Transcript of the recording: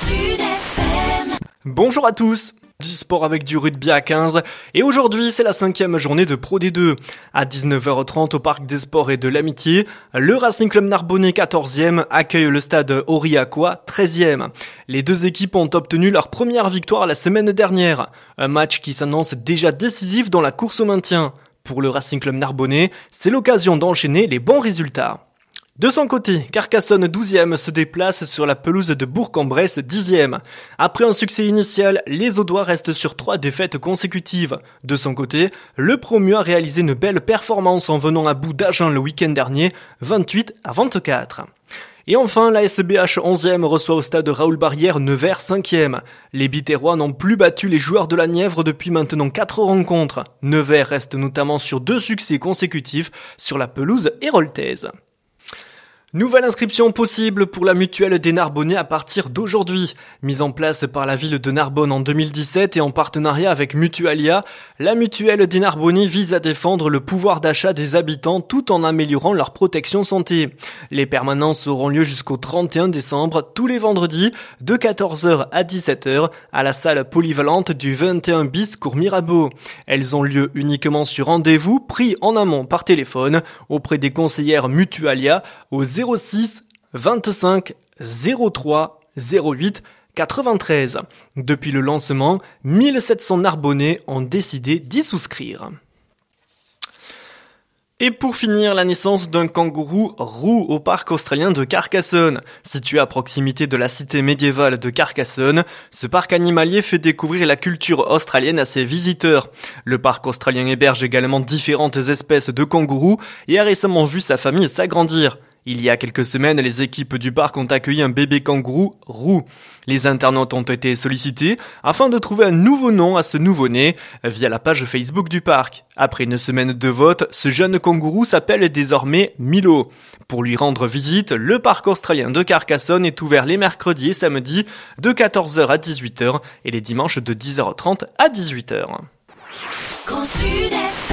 Bonjour à tous, du sport avec du rugby à 15 et aujourd'hui c'est la 5e journée de Pro D2. À 19h30 au Parc des Sports et de l'Amitié, le Racing Club Narbonnais 14e accueille le stade Aurillacois 13e. Les deux équipes ont obtenu leur première victoire la semaine dernière, un match qui s'annonce déjà décisif dans la course au maintien. Pour le Racing Club Narbonnais, c'est l'occasion d'enchaîner les bons résultats. De son côté, Carcassonne 12e se déplace sur la pelouse de Bourg-en-Bresse 10e. Après un succès initial, les Audois restent sur 3 défaites consécutives. De son côté, le promu a réalisé une belle performance en venant à bout d'Agen le week-end dernier, 28-24. Et enfin, la SBH 11e reçoit au stade Raoul Barrière Nevers 5e. Les Biterrois n'ont plus battu les joueurs de la Nièvre depuis maintenant 4 rencontres. Nevers reste notamment sur 2 succès consécutifs sur la pelouse héroltaise. Nouvelle inscription possible pour la mutuelle des Narbonnais à partir d'aujourd'hui. Mise en place par la ville de Narbonne en 2017 et en partenariat avec Mutualia, la mutuelle des Narbonnais vise à défendre le pouvoir d'achat des habitants tout en améliorant leur protection santé. Les permanences auront lieu jusqu'au 31 décembre, tous les vendredis, de 14h à 17h, à la salle polyvalente du 21 bis cours Mirabeau. Elles ont lieu uniquement sur rendez-vous, pris en amont par téléphone, auprès des conseillères Mutualia, au 06 25 03 08 93. Depuis le lancement, 1700 Narbonnais ont décidé d'y souscrire. Et pour finir, la naissance d'un kangourou roux au parc australien de Carcassonne. Situé à proximité de la cité médiévale de Carcassonne, ce parc animalier fait découvrir la culture australienne à ses visiteurs. Le parc australien héberge également différentes espèces de kangourous et a récemment vu sa famille s'agrandir. Il y a quelques semaines, les équipes du parc ont accueilli un bébé kangourou roux. Les internautes ont été sollicités afin de trouver un nouveau nom à ce nouveau-né via la page Facebook du parc. Après une semaine de vote, ce jeune kangourou s'appelle désormais Milo. Pour lui rendre visite, le parc australien de Carcassonne est ouvert les mercredis et samedis de 14h à 18h et les dimanches de 10h30 à 18h.